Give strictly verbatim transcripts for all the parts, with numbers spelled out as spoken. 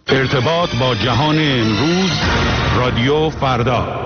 ارتباط با جهان امروز، رادیو فردا.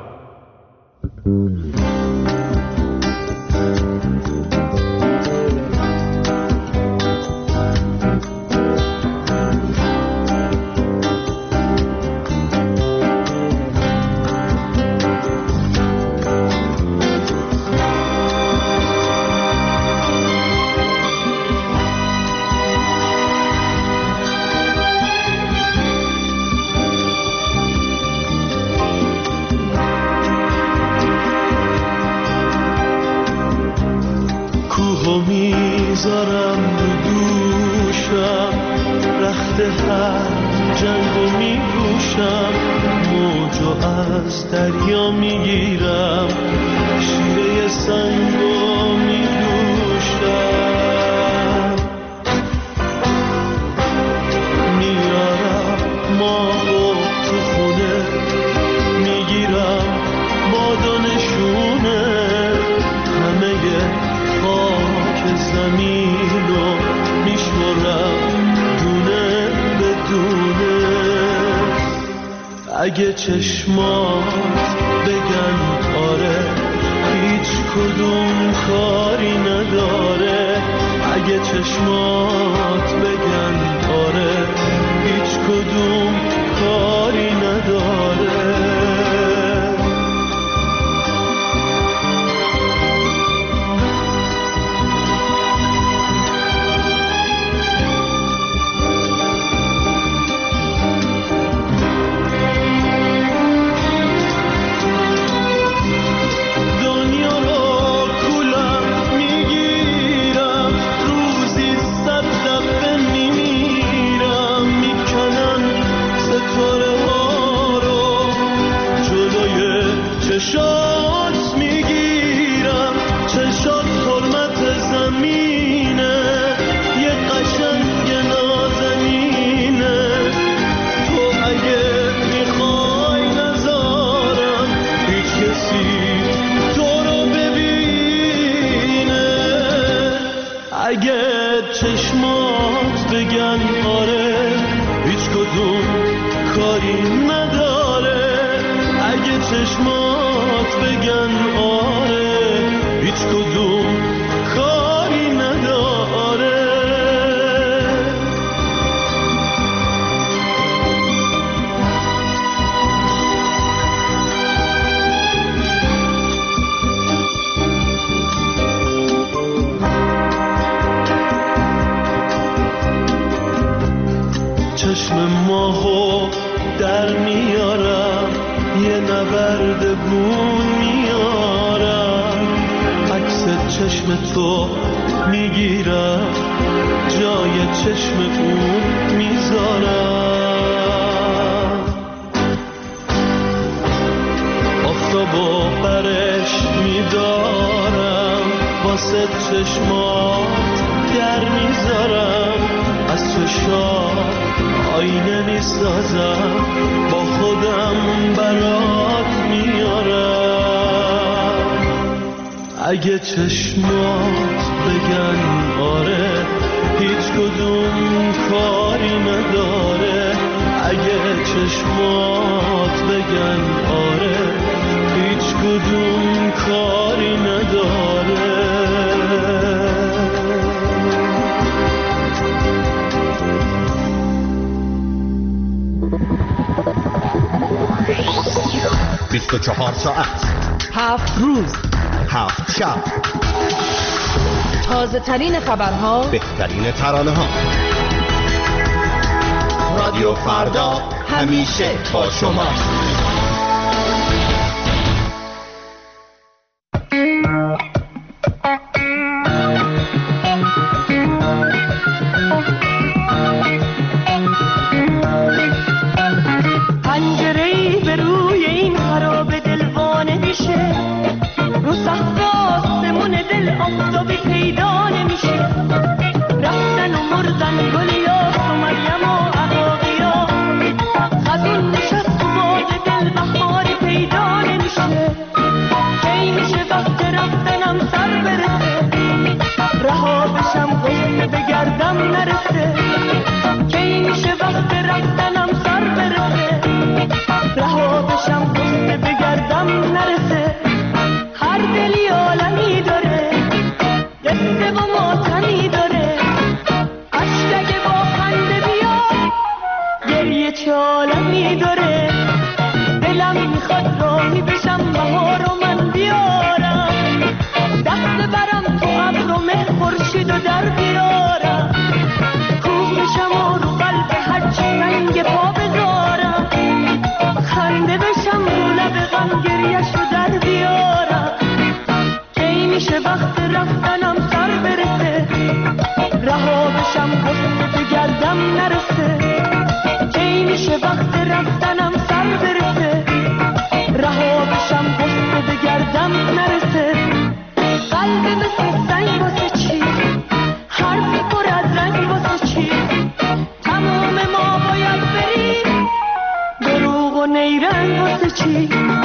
اگه چشمات بگن آره هیچ کدوم کاری نداره، اگه چشمات بگن آره هیچ کدوم کاری نداره. چشات میگیرم، چشات حرمت زمینه، یه قشنگ نازنینه. تو اگه میخوای نذارم هیچ کسی تو رو ببینه، اگه چشمات بگن آره هیچ کدوم کاری نداره، اگه چشمات بگن آره هیچ کدوم کاری نداره. چشم ماهو در میارم، یه نبرد بون میارم، عکس چشم تو میگیرم، جای چشم اون میذارم. آفتابو برش میدارم، واسه چشمات در میذارم، از چشات آینه میسازم، با خودم برات میارم. اگه چشمات بگن آره هیچ کدوم کاری نداره، اگه چشمات بگن آره هیچ کدوم کاری نداره. بیست و چهار ساعت، هفت روز، هفت شب، تازه ترین خبرها، بهترین ترانه ها. رادیو فردا همیشه با شما. گل چه عالمی داره، دلم میخواد راهی بشم بهار و من بیارم، دست ببرم تو ابر و مه خورشید و در بیارم، کوه بشم و رو قلب هرچی رنگ پا بذارم، خنده بشم رو لب غم گریه‌شو در بیارم. کی میشه وقت رفتنم سر برسه، رها بشم غصه بگردم نرسه، کی میشه وقت رفتنم سر برسه، رها بشم غصه بگردم نرسه. قلب مثل سنگ واسه چی، حرفی پر از رنگ واسه چی، تمام ما باید بریم، دروغ و نیرنگ واسه چی.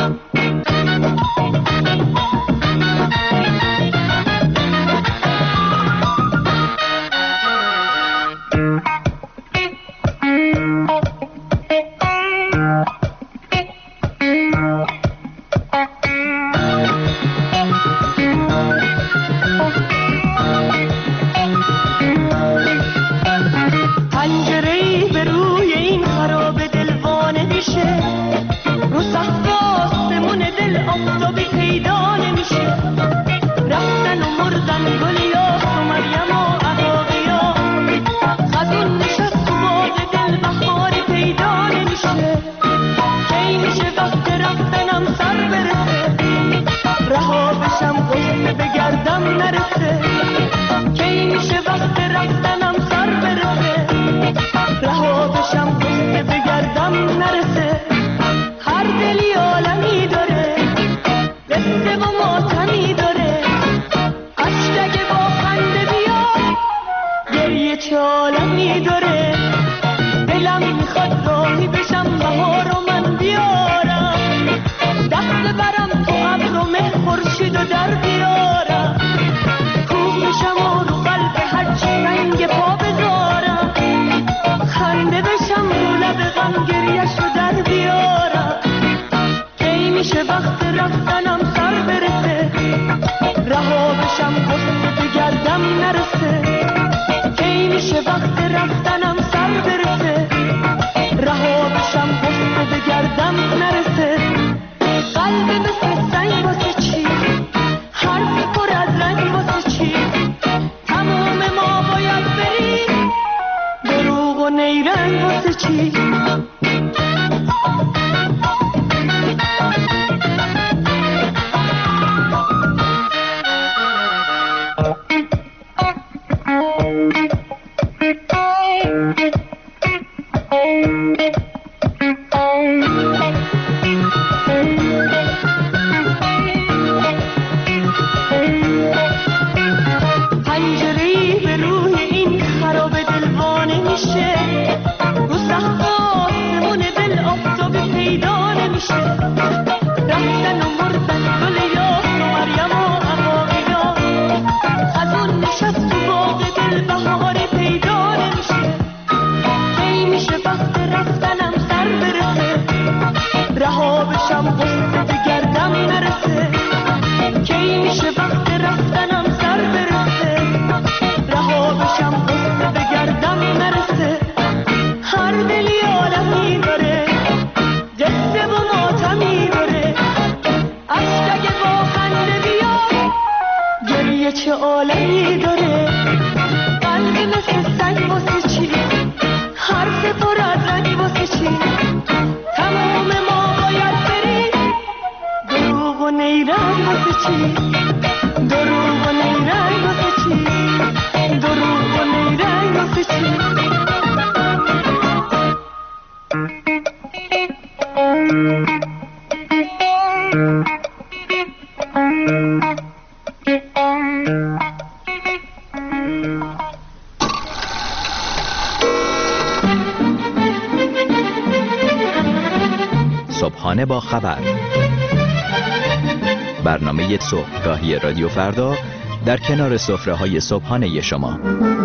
صبحانه با خبر، برنامه صبحگاهی رادیو فردا در کنار سفره‌های صبحانه شما.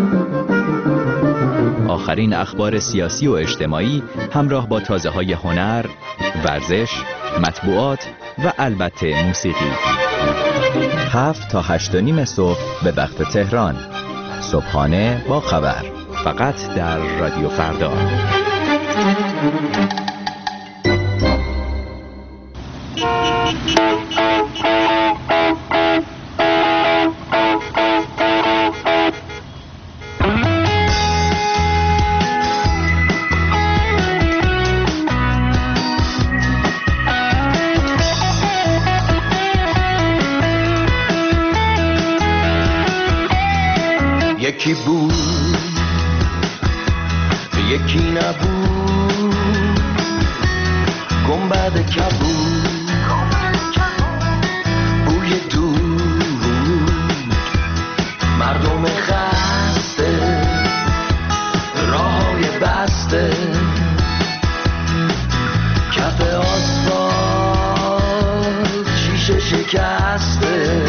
آخرین اخبار سیاسی و اجتماعی همراه با تازه‌های هنر، ورزش، مطبوعات و البته موسیقی. هفت تا هشت و نیم صبح به وقت تهران. صبحانه با خبر، فقط در رادیو فردا. یکی بود یکی نبود، گنبد کبود بوی دود، مردم خسته راههای بسته، کف آسفالت شیشه شکسته،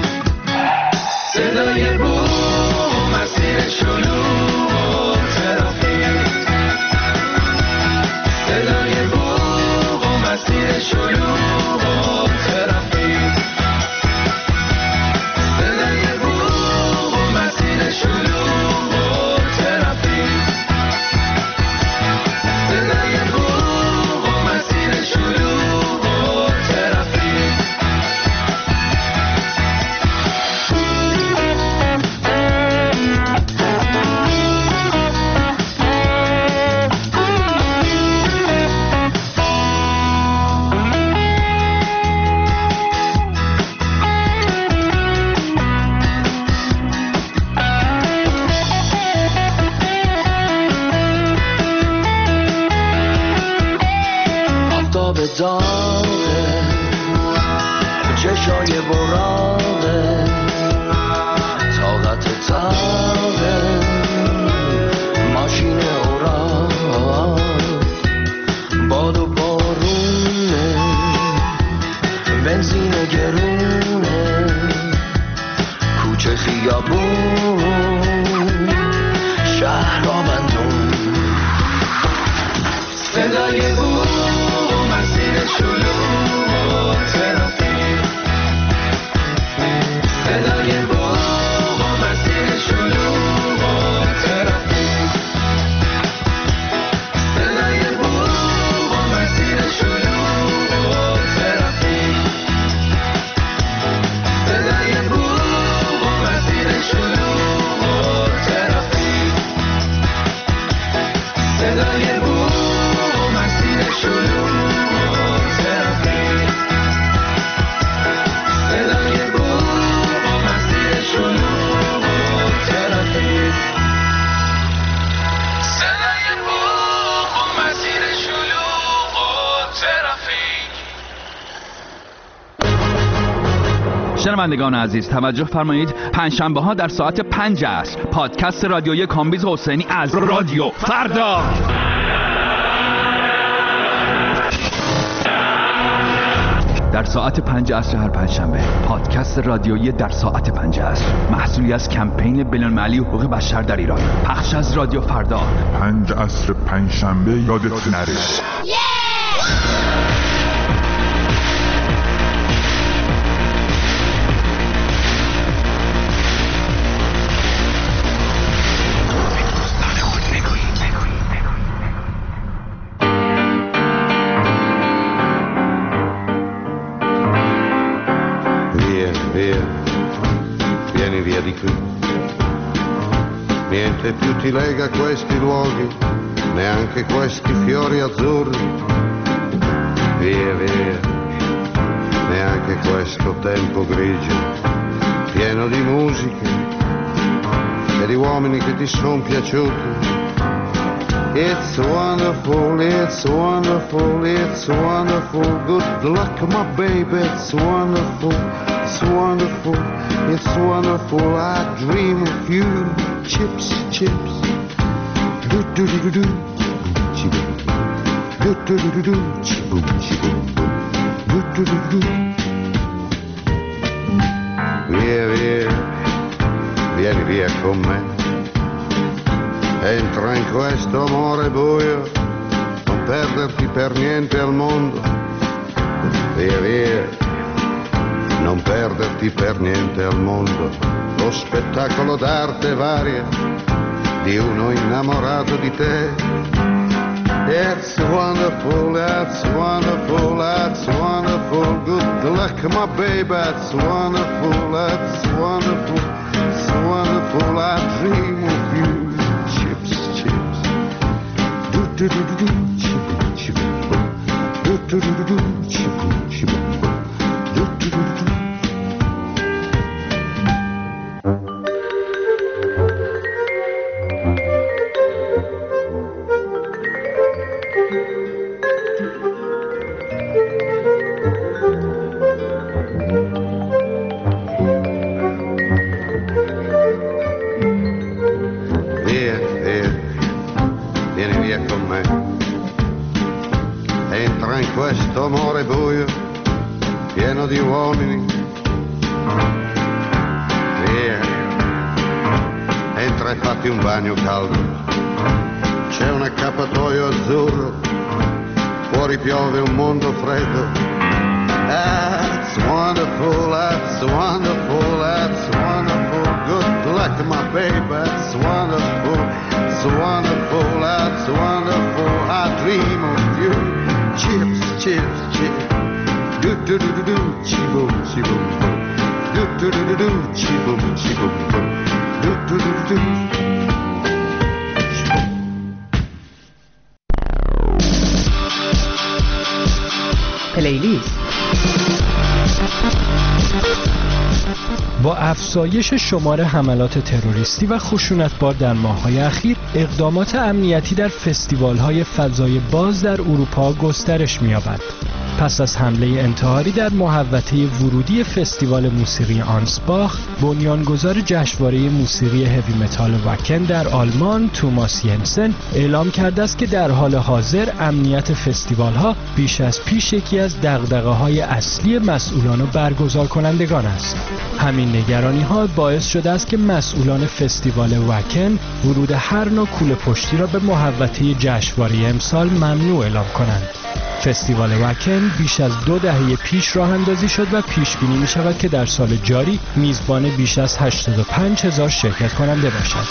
صدای بوم مسیر شلوغ ترافیک، صدای بوم مسیر شلوغ ترافیک، صدای بوم مسیر شلوغ ترافیک، صدای بوم مسیر شلوغ ترافیک. داغه چشای براغه، طاقت تاغه ماشین اوراق، باد و بارونه بنزین گرونه، کوچه خیابون شهر آبندون، صدای بود مسیر شلوغ ترافیک، صدای بوم مسیر شلوغ ترافیک، صدای بوم مسیر شلوغ ترافیک، صدای بوم مسیر شلوغ ترافیک، صدای بوم مسیر شلوغ شنوندگان عزیز توجه فرمایید، پنجشنبه ها در ساعت پنج عصر پادکست رادیویی کامبیز حسینی از رادیو فردا در ساعت پنج عصر هر پنجشنبه، پادکست رادیویی در ساعت پنج عصر، محصولی از کمپین بین‌المللی حقوق بشر در ایران، پخش از رادیو فردا. پنج عصر پنجشنبه یادت نره. Niente più ti lega questi luoghi, neanche questi fiori azzurri. Via, via, neanche questo tempo grigio, pieno di musiche e di uomini che ti son piaciuti. It's wonderful, it's wonderful, it's wonderful. Good luck, my baby, it's wonderful, it's wonderful, it's wonderful. I dream of you. Chips, chips, do do do do do, chiboom, do do do do do, chiboom, chiboom, do do do do. Via, via, vieni via con me. Entra in questo amore buio, non perderti per niente al mondo. Via, via, non perderti per niente al mondo. Lo spettacolo d'arte varia di uno innamorato di te. It's wonderful, that's wonderful, that's wonderful. Good luck, my baby, that's wonderful, that's wonderful, it's wonderful. I dream of you. Chips, chips. Do do do do do. Chip, chip. Do do do do do. Chip, chip. Do do do do. Questo amore buio, pieno di uomini, via, entra e fatti un bagno caldo, c'è un accappatoio azzurro, fuori piove un mondo freddo. That's wonderful, that's wonderful, that's wonderful. Good luck, my baby, that's wonderful, it's wonderful, that's wonderful. I dream of you. Chips, chips, chips. Do do do do do. Chiboom, chiboom, boom. Do do do do do. Chiboom, chiboom, boom. Do do do do do. پلیلیست. با افزایش شمار حملات تروریستی و خشونت‌بار در ماه‌های اخیر، اقدامات امنیتی در فستیوال‌های فضای باز در اروپا گسترش می‌یابد. پس از حمله انتحاری در محوطه ورودی فستیوال موسیقی آنسباخ، بنیانگذار جشنواره موسیقی هوی متال واکن در آلمان، توماس ینسن، اعلام کرده است که در حال حاضر امنیت فستیوال‌ها بیش از پیش یکی از دغدغه‌های اصلی مسئولان و برگزار کنندگان است. همین نگرانی‌ها باعث شده است که مسئولان فستیوال واکن ورود هر نوع کوله پشتی را به محوطه جشنواره امسال ممنوع اعلام کنند. فستیوال واکن بیش از دو دهه پیش راه اندازی شد و پیش بینی می شود که در سال جاری میزبان بیش از هشتاد و پنج هزار شرکت کننده باشد.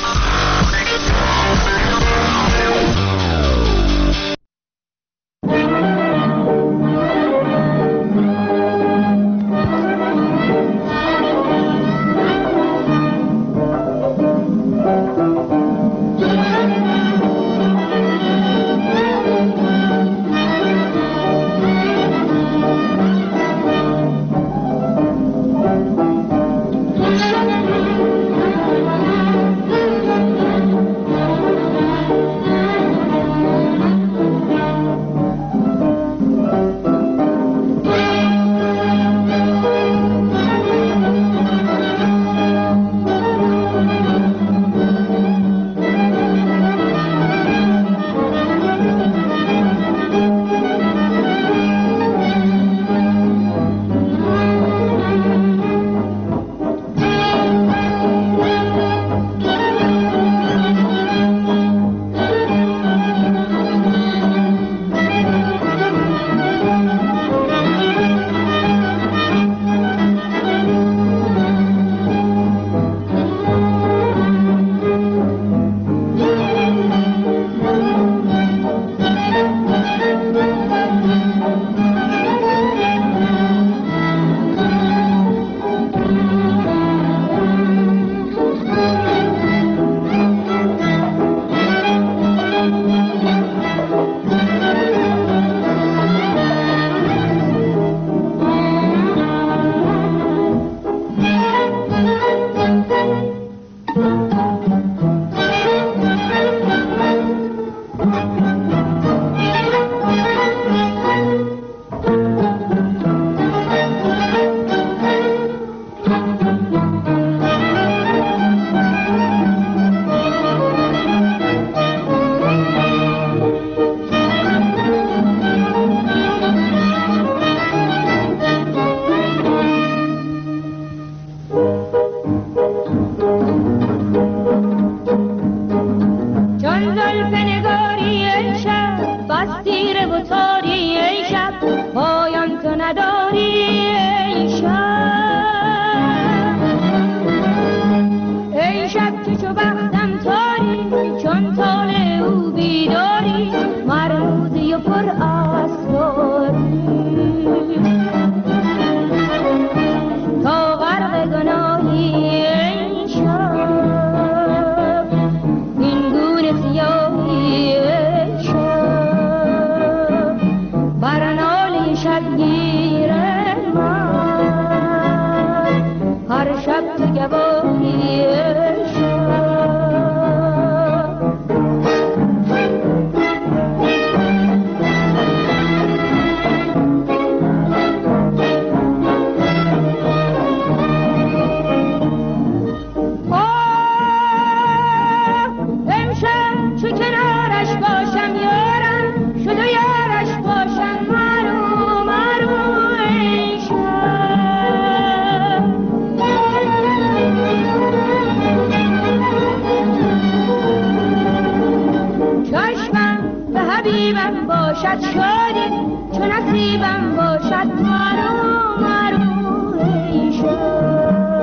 نصیبم باشد شادی، چون نصیبم باشد مرو مرو ایشان.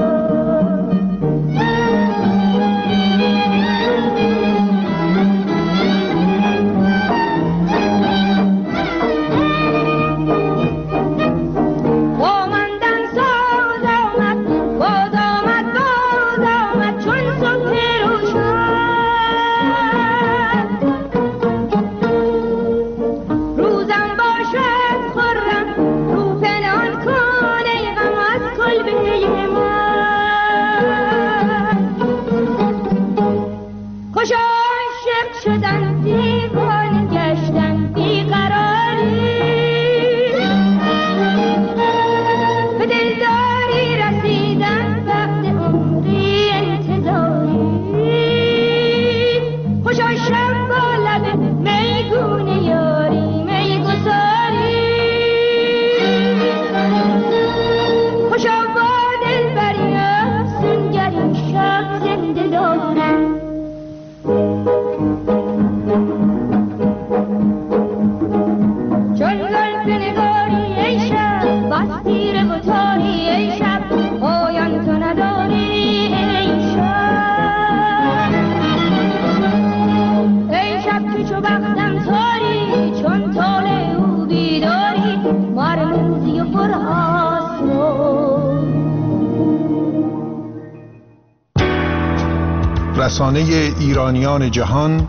رسانه ایرانیان جهان،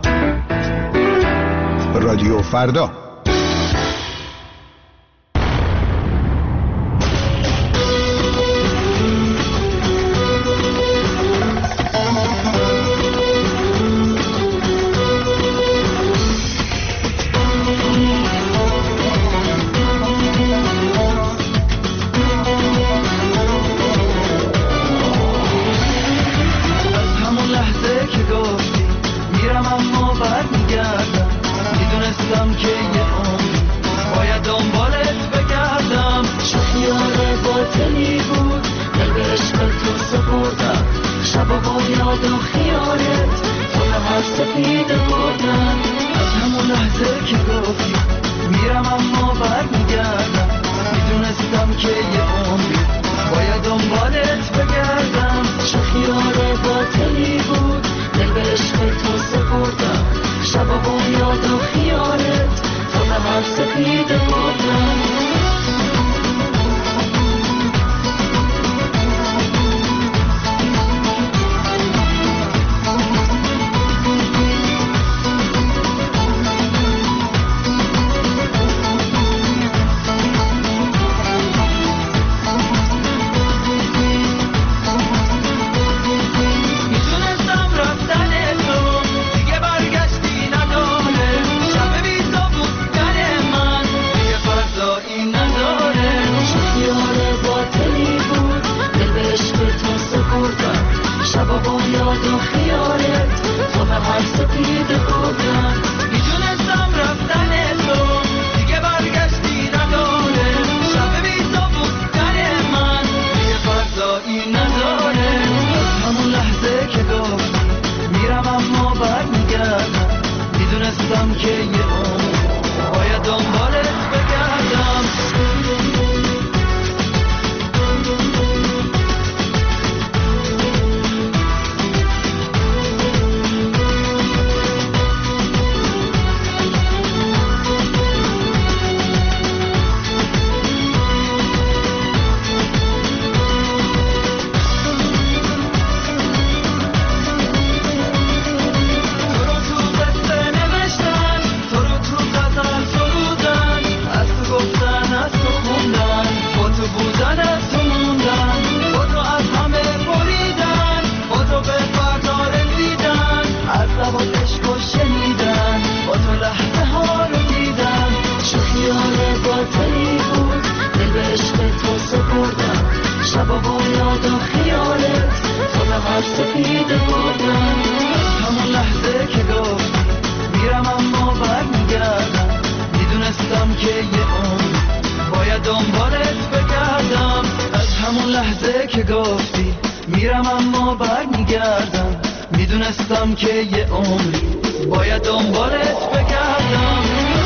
رادیو فردا. که گفتی میرم اما برمیگردم، میدونستم که یه عمری باید دنبالت بگردم.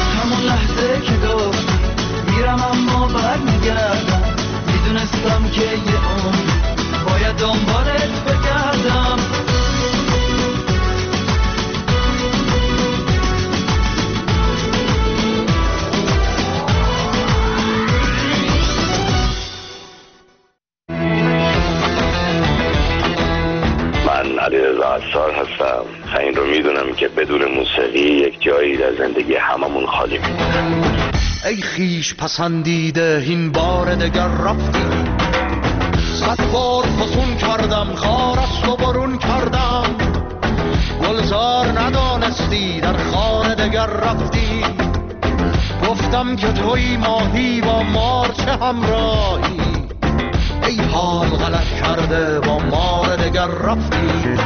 هستم و این رو میدونم که بدون موسیقی یک جایی در زندگی هممون خالی میمونه. ای خیش پسندیده این بار دگر رفتی، صد بار فسون کردم خار است و برون کردم، گلزار ندانستی در خار دگر رفتی، گفتم که توی ماهی با مار چه همراهی، ای حال غلط کرده با مار دگر رفتی.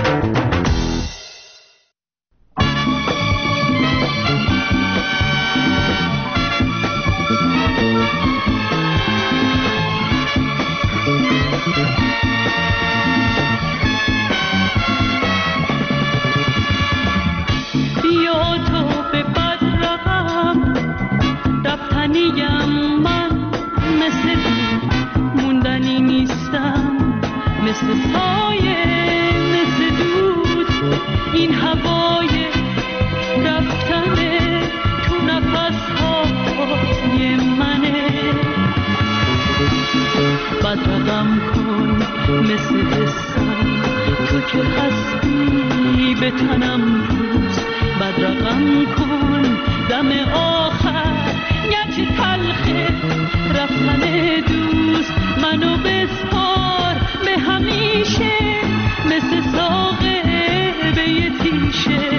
بیا تو به بد رقم رفتنیم، من مثل موندنی نیستم، مثل سایه مثل دود، این هوای رفتنه تو نفس های منه. بد رقم کن مثل حسم، تو که هستی به تنم روز، بد رقم کن دم آخر گرچه تلخه رفتن دوست، منو بسپار به همیشه مثل ساقه به یه تیشه.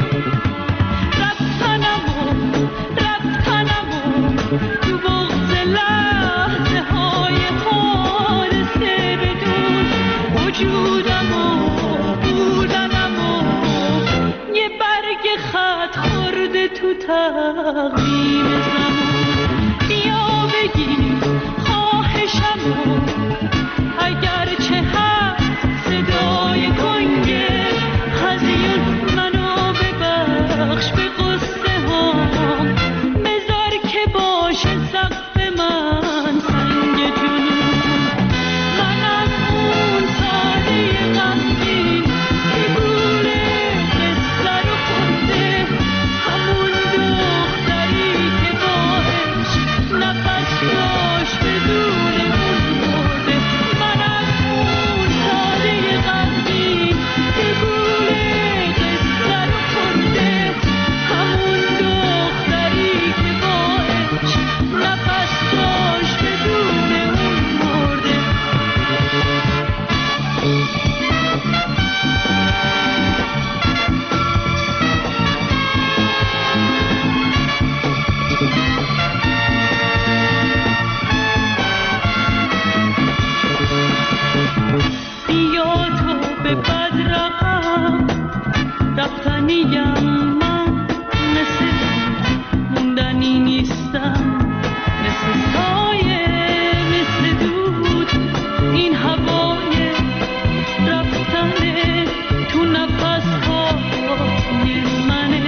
رفتنمو رفتنمو تو بغض لحظه های حادثه بدون، وجودمو بودنمو یه برگ خط خورده تو تقویم زمان. بیا بگیر خواهشمو اگرچه هست صدای گنگه، هزیون منو ببخش به قصه هام، بذار که باشه سقف من سنگ جنون. من از اون ساده غمگین که گوره قصه رو خونده، همون دختری که باهش نفس داشت بدون اون مرده. من از اون ساده غمگین که گوره قصه رو خونده، همون دختری که باهش نفس داشت بدون اون مرده. بیا تو به بد رقم رفتنیم، من مثل موندنی نیستم، مثل سایه مثل دود، این هوای رفتنه تو نفس های منه.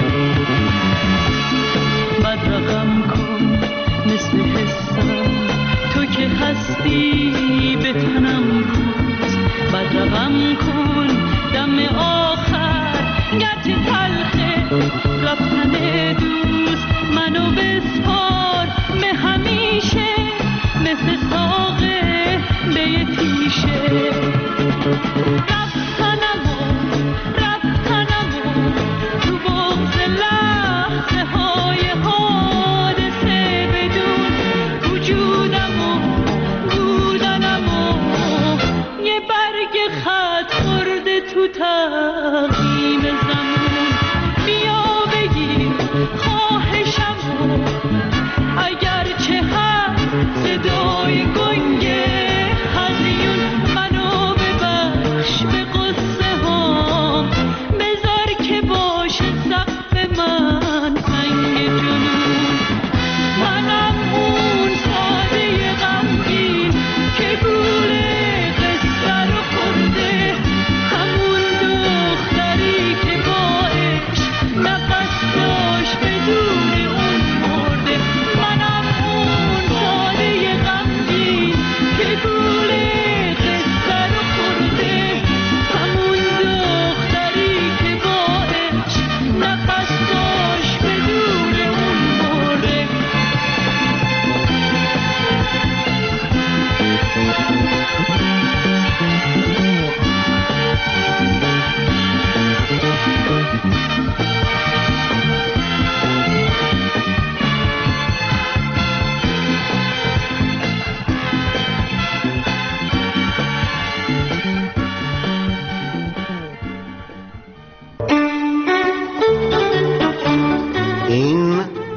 بد رقم کن مثل حسم، تو که هستی به تنم روز، بد رقم کن دم آخر گرچه تلخه رفتن دوست، منو بسپار به همیشه مثل ساقه به یه تیشه. رفتنمو رفتنمو تو بغض لحظه های حادثه بدون، وجودمو بودنمو یه برگ خط خورده تو تقویم زمان. بیا بگیر خواهشمو اگرچه هست صدای گنگه، هزیون منو ببخش به قصه هام، بذار که باشه سقف من سنگ جنون. منم اون ساده غمگین که گوره قصه رو خورده، همون دختری که باهش نفس داشت بدون اون مرده.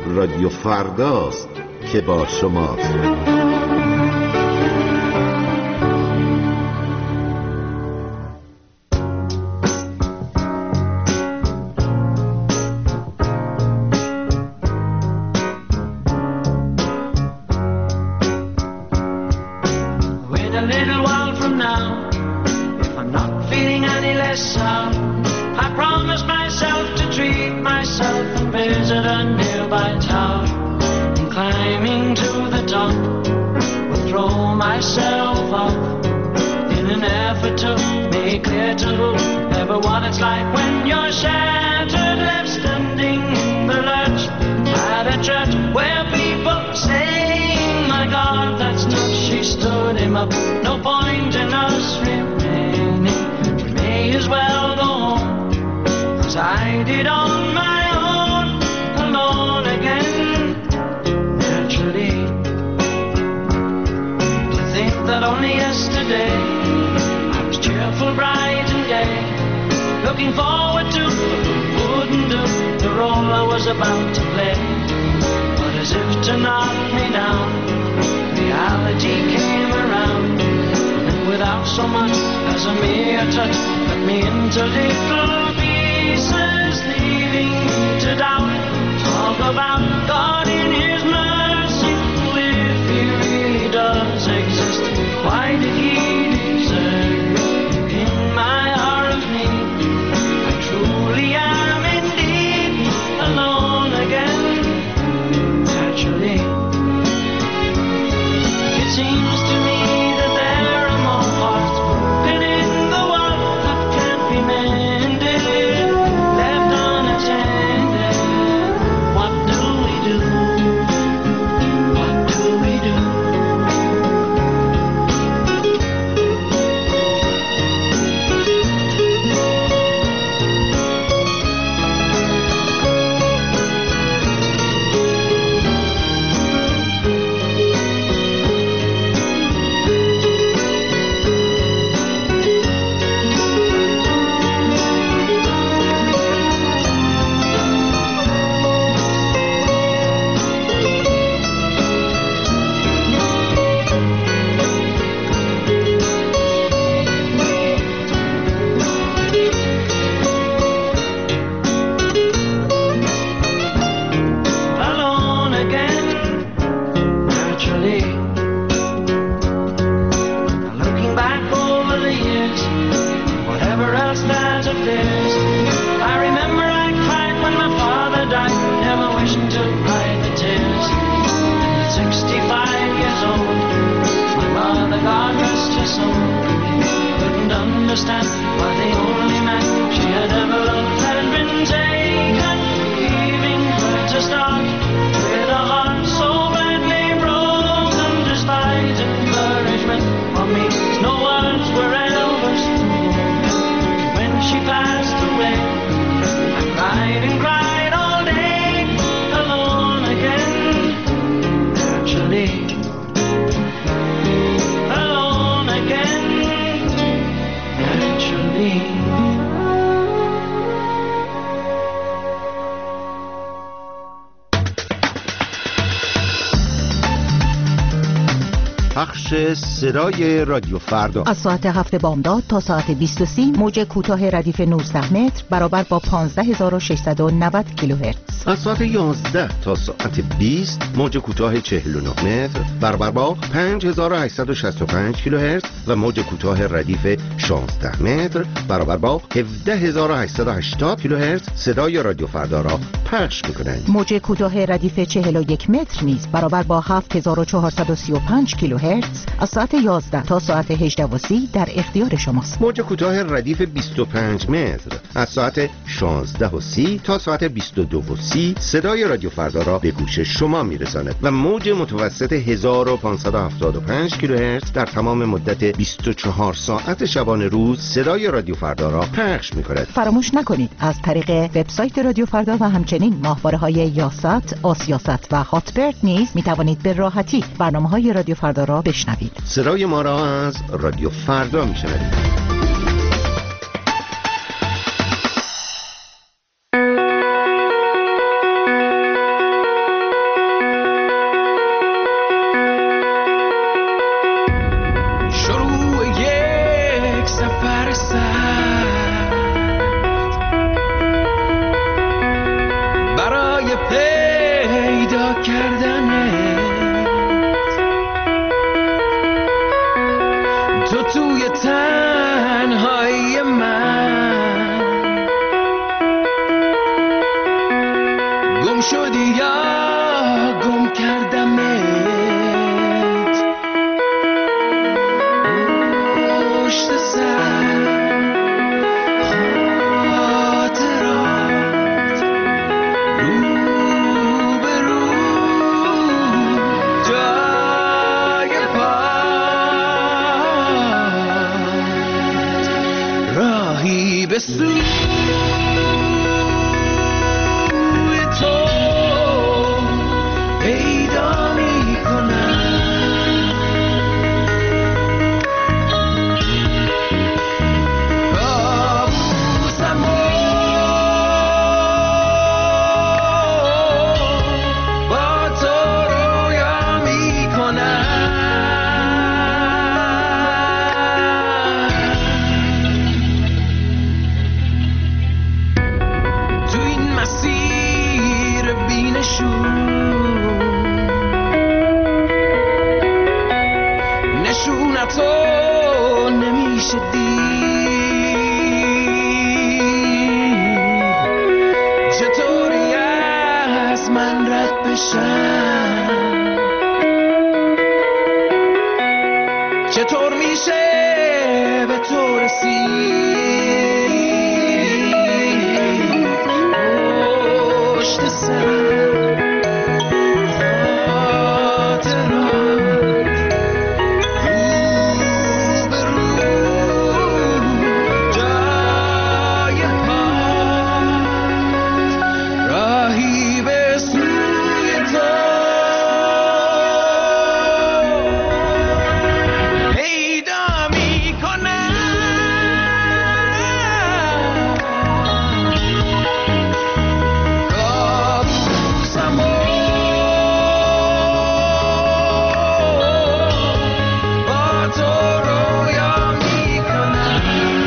رادیو فرداست که با شماست. صدای رادیو فردا از ساعت هفت بامداد تا ساعت بیست و سی موج کوتاه ردیف نوزده متر برابر با پانزده هزار و ششصد و نود کیلوهرتز. از ساعت یازده تا ساعت بیست موج کوتاه چهل و نه متر برابر با پنج هزار و هشتصد و شصت و پنج کیلوهرتز و موج کوتاه ردیف شانزده متر برابر با هفده هزار و هشتصد و هشتاد کیلوهرتز صدای رادیو فردا را پخش می‌کنند. موج کوتاه ردیف چهل و یک متر نیز برابر با هفت هزار و چهارصد و سی و پنج کیلوهرتز از ساعت یازده تا ساعت هجده و سی در اختیار شماست. موج کوتاه ردیف بیست و پنج متر از ساعت شانزده و سی تا ساعت بیست و دو و سی صدای رادیو فردا را به گوش شما میرساند و موج متوسط هزار و پانصد و هفتاد و پنج کیلوهرتز در تمام مدت بیست و چهار ساعت شبانه روز صدای رادیو فردا را پخش می‌کند. فراموش نکنید از طریق وبسایت رادیو فردا و همچنین ماهواره‌های یاست، آسیاست و هاتبرد نیز می‌توانید به راحتی برنامه‌های رادیو فردا را بشنوید. صدای ما را از رادیو فردا می‌شنوید. کردنت تو توی تنهایی من گم شدی یا گم کردمت پشت سر خاطرات رو به رو جای پات راهی به سوی تو پیدا میکنم کابوسم با تو رویا میکنم تو این مسیر بینشون نشونتو نمیشه دید چطوری از من رد بشم چطور میشه به تو رسید پشت سر خاطرات رو به رو جای پات راهی به سوی تو پیدا میکنم کابوسم با تو رویا میکنم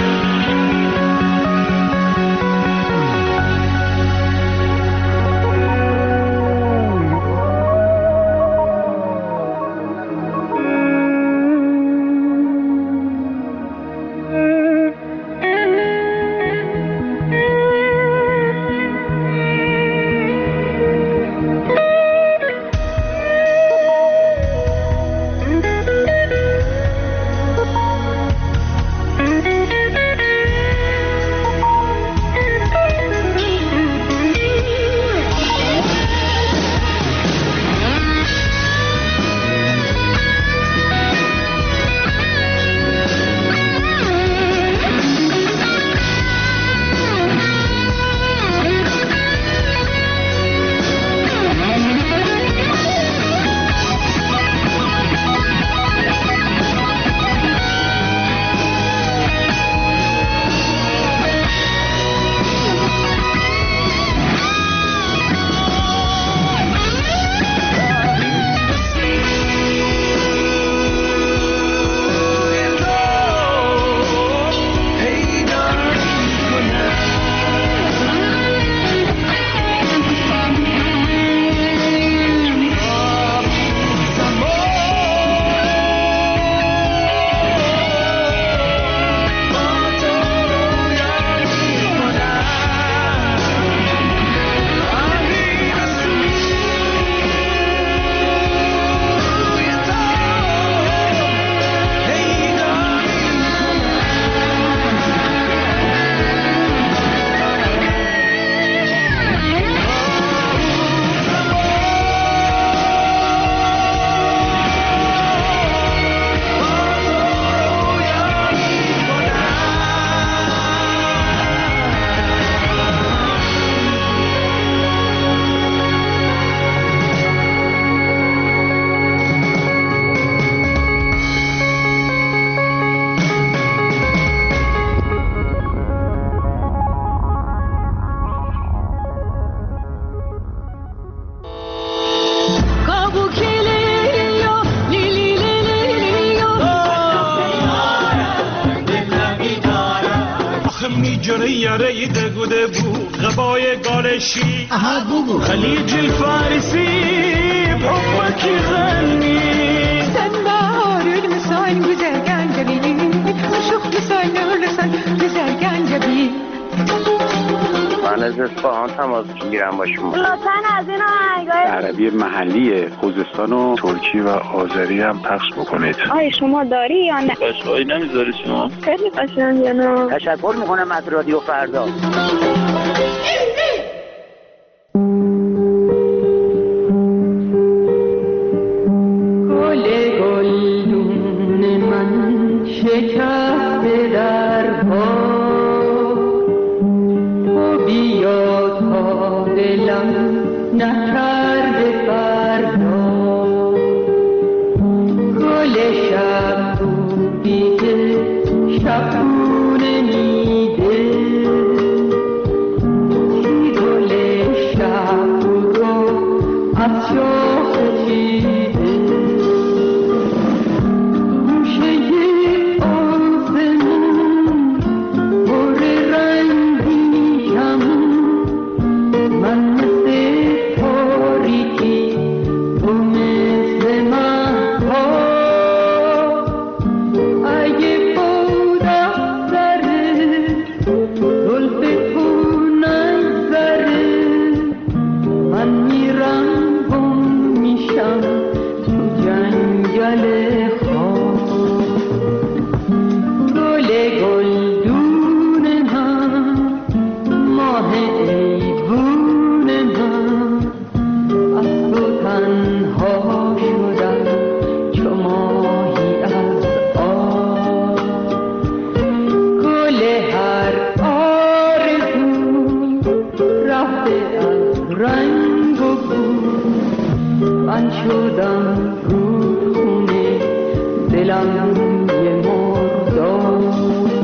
جنه یاره دگوده بو غبای گالشی خلیج الفارسی حبك يغني سنبار المساين güzel gencebi شوخ لسان لسان güzel gencebi من از اصفهان تماس میگیرم با شما. لطفاً از این آهنگای عربی محلی خوزستان و ترکی و آذری هم پخش بکنید. آیا شما داری یا نه؟ قشقایی نمیذاری شما؟ خیلی قشنگه نه؟ تشکر میکنم از رادیو فردا. گل گلدون من شکسته در پا دلم نکرده فردا گل شب بودیده شبونه میده چی گل شب رو از شاخ چیده موشه آسمون پر رنگی کمون من مثل تاریکی تو مثل مهتا اگه بودم سره زلف تو نگذره من میرم گم میشم تو جنگل خواب گل گلدون من ماه ایوون من از تو تنها شدم چو ماهی از آب گل هر آرزو رفته از رنگ و بو من شدم رودخونه دلم یه مرداب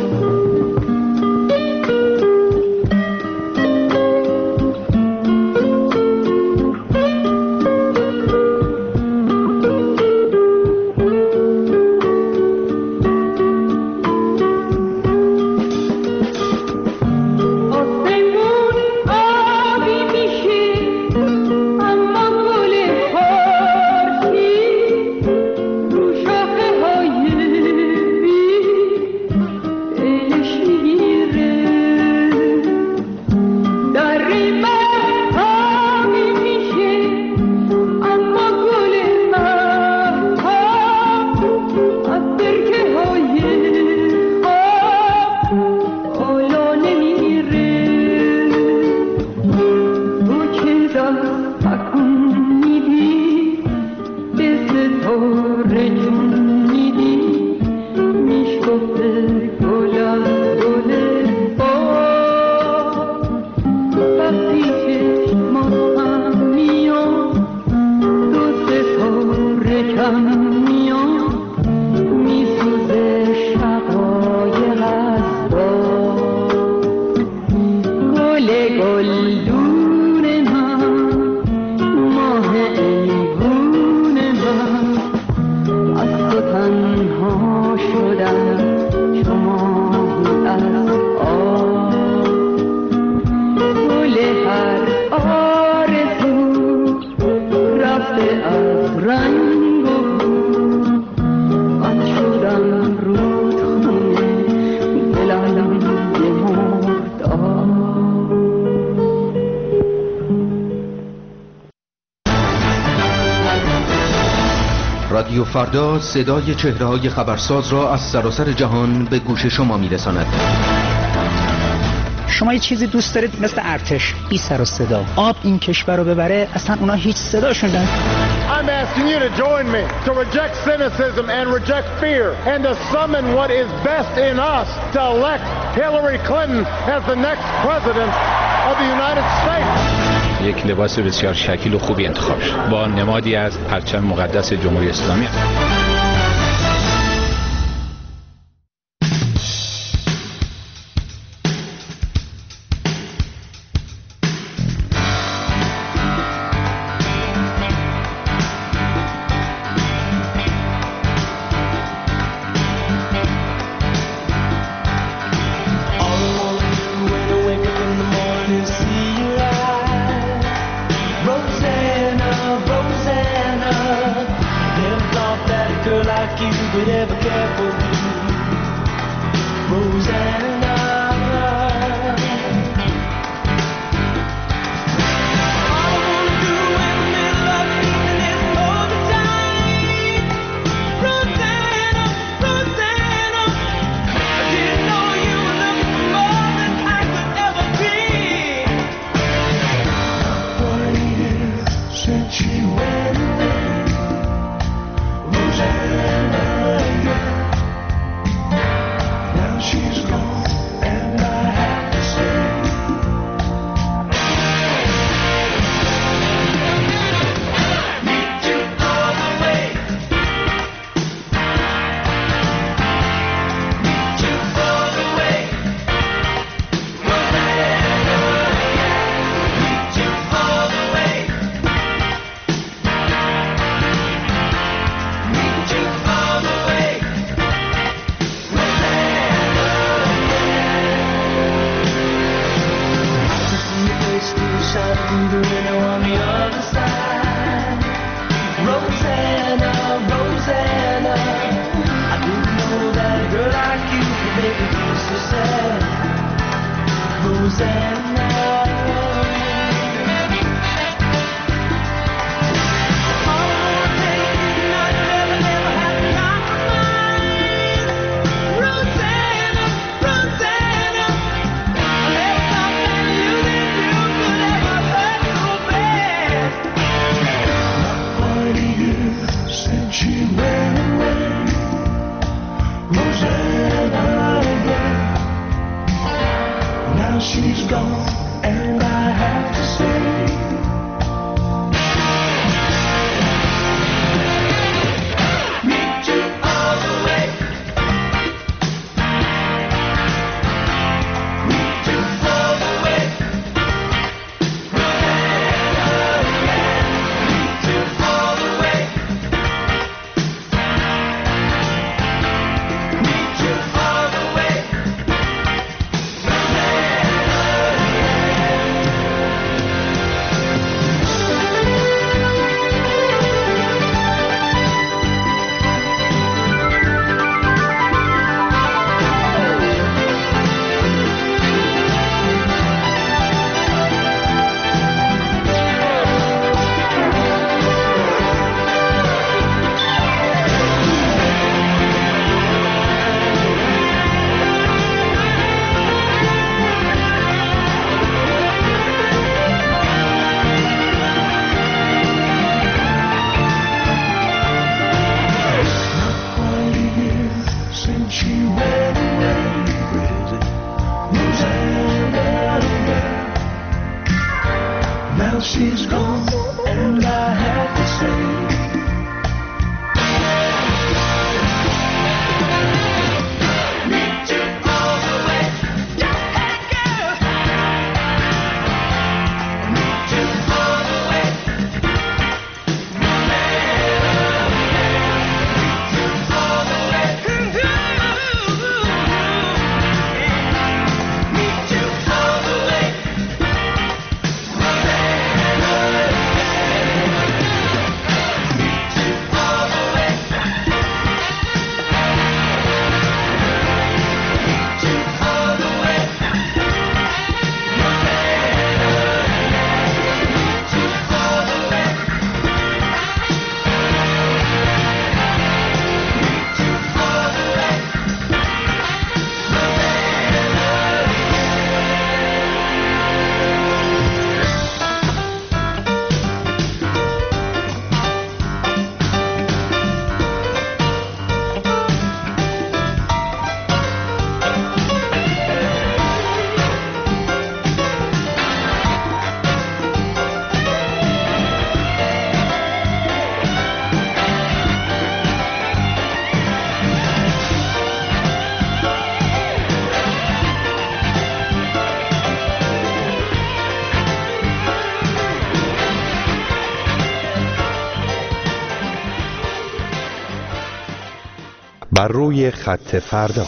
رادیو فردا صدای چهره‌های خبرساز را از سراسر جهان به گوش شما می‌رساند. شما یه چیزی دوست دارید مثل ارتش، بی سر و صدا. آب این کشور رو ببره، اصلا اونا هیچ صداشون نداره. I'm asking you to join me to reject cynicism and reject fear and to summon what is best in us to elect Hillary Clinton as the next president of the United States. یک لباس بسیار شکیل و خوبی انتخاب شد با نمادی از پرچم مقدس جمهوری اسلامی. Rosanna, Rosanna بر روی خط فردا.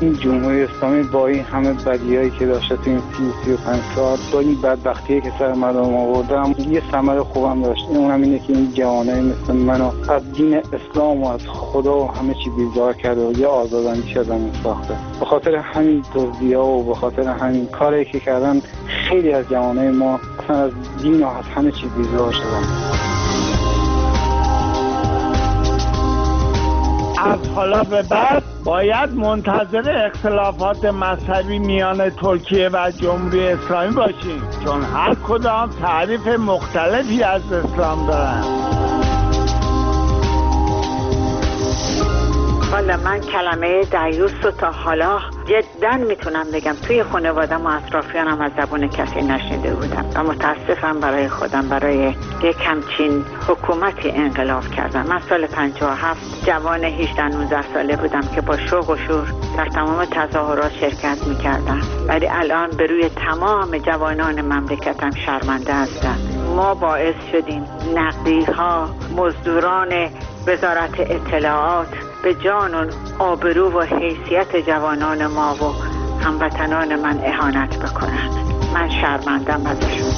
این جمهوری اسلامی با این همه بدیایی که داشته تو این سی سی و پنج سال، با این بدبختیه که سر مردم آوردم، یه ثمر خوبم داشت. اونم اینه که این جوانای مثل منو از دین اسلام و از خدا و همه چی بیزار کرده و یه آزاداندیش آدم ساخته. به خاطر همین دزدی‌ها و به خاطر همین کاری که کردن خیلی از جوانای ما اصلا از دین و از همه چی بیزار شدن. از حالا به بعد باید منتظر اختلافات مذهبی میان ترکیه و جمهوری اسلامی باشیم، چون هر کدام تعریف مختلفی از اسلام دارن. والا من کلمه دیوس رو تا حالا جدا میتونم بگم توی خانوادم و اطرافیانم از زبون کسی نشنیده بودم و متاسفم برای خودم برای یک همچین حکومتی انقلاب کردم. من سال پنجاه و هفت جوان هجده نوزده ساله بودم که با شوق و شور در تمام تظاهرات شرکت میکردم، ولی الان به روی تمام جوانان مملکتم شرمنده هستم. ما باعث شدیم نقدی ها، مزدوران وزارت اطلاعات به جان و آبرو و حیثیت جوانان ما و هموطنان من اهانت بکنند. من شرمندم ازشون.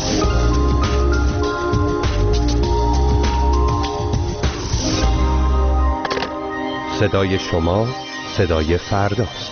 صدای شما صدای فرداست.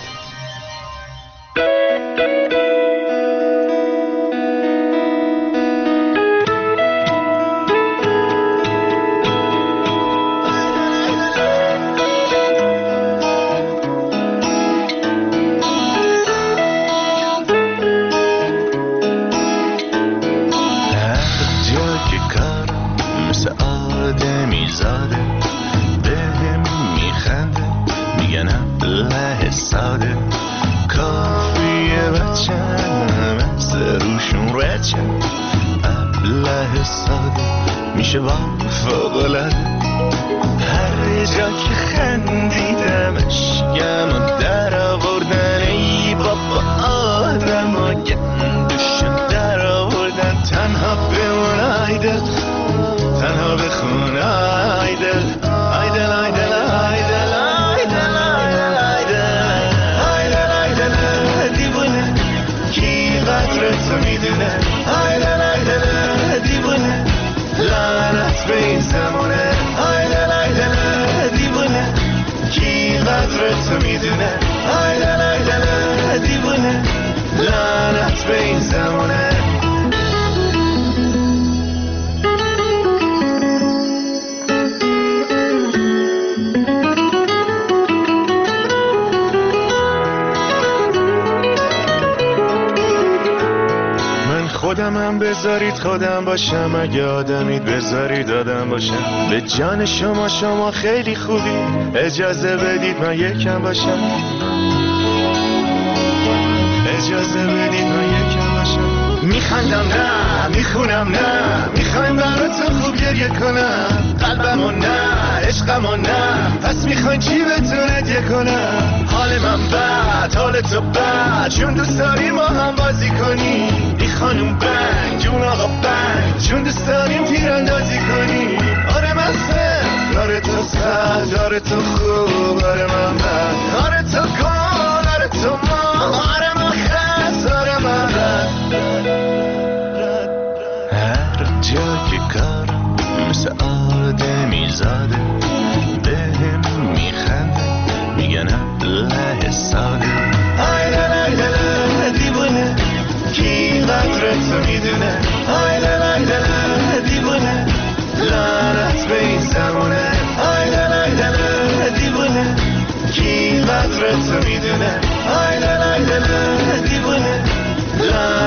میشه با فوق‌العاده هر جا که خندیدمش گمو در آوردن. ای بابا آدم ها گندشو در آوردن. تنها بمون آیدل، تنها بخون آیدل، آیدل آیدل آیدل آیدل آیدل آیدل آیدل دیوونه کی قدر تو میدونه. آیدل آیدل دیوونه لعنت به این زمونه. آیدل آیدل دیوونه کی قدر تو میدونه. آیدل آیدل دیوونه لعنت به این زمونه. خودم هم بذارید خودم باشم، اگه آدمید بذارید آدم باشم. به جان شما شما خیلی خوبی، اجازه بدید من یکم باشم. اجازه بدید من یکم باشم. میخندم نه میخونم نه، میخوایم براتون خوب گریه کنم. قلبمو نه عشقمو نه، پس میخواین چی بهتون هدیه کنم. حال من بد حال تو بد، چون دوست داریم ما هم بازی کنیم. ای خانوم بنگ جون آقا بنگ، چون دوست داریم تیراندازی کنیم. آره من سر آره تو سر آره تو خوب آره من بد آره تو گل آره تو ما آره من خست آره من رد. هر جا که کارم مثل آدمی زاده، بهم میخنده میگن الله ساده. آیدل آیدل دیوونه کی قدر تو میدونه. آیدل آیدل دیوونه لعنت به این زمونه. آیدل آیدل دیوونه کی قدر تو میدونه. آیدل آیدل دیوونه لعنت